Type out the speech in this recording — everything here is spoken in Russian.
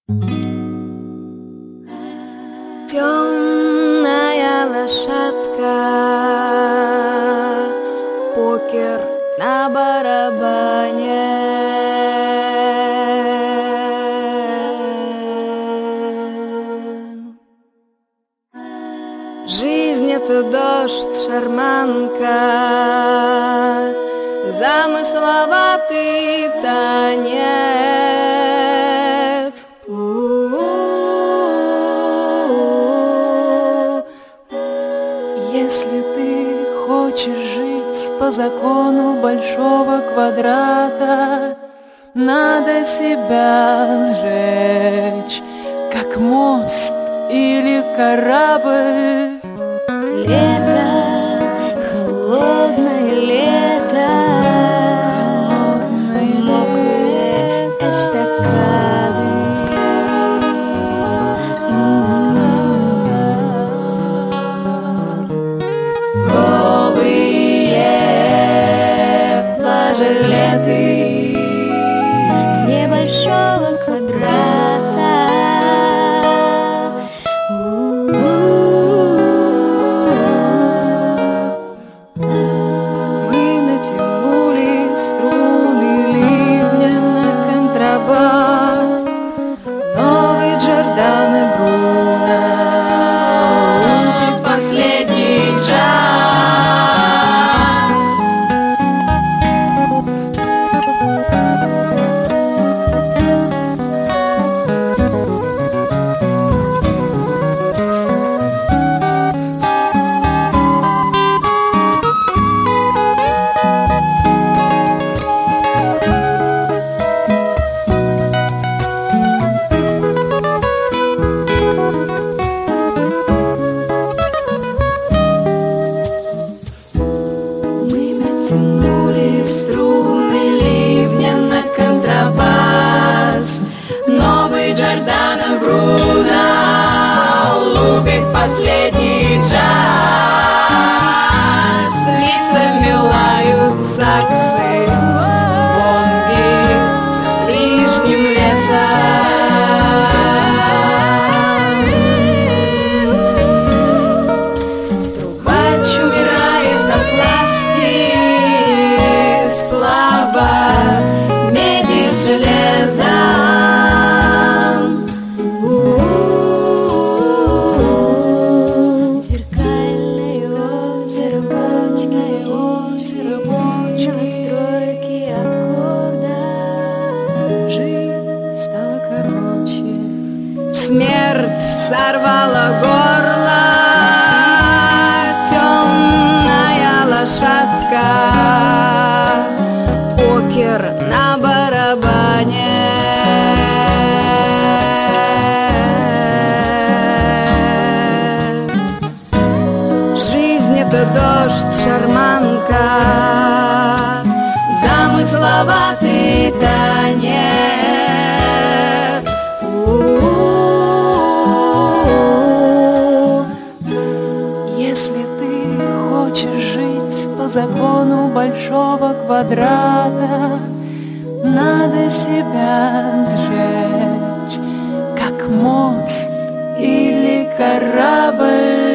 Темная лошадка, покер на барабане. Жизнь — это дождь, шарманка, замысловатый танец. Если ты хочешь жить по закону большого квадрата, надо себя сжечь, как мост или корабль. Лето, холодное лето, мокрые эстакады. Голые пляжи ленты небольшого квадрата. Мы натянули струны ливня на контрабас, новый Джордано Бруно, последний джаз. Мы натянули струны ливня на контрабас, новый Джордано Бруно лупит последний джаз. Лисами лают саксы, бомби за ближним лесом. Трубач умирает на пласке сплава меди с железом. Зеркальное озеро, бочное озеро, настройки аккорда. Жизнь стала короче, смерть сорвала горло. Темная лошадка, покер на барабане. Жизнь — это дождь, шарманка, замысловатый танец. Если ты хочешь жить по закону большого квадрата, надо себя сжечь, как мост или корабль.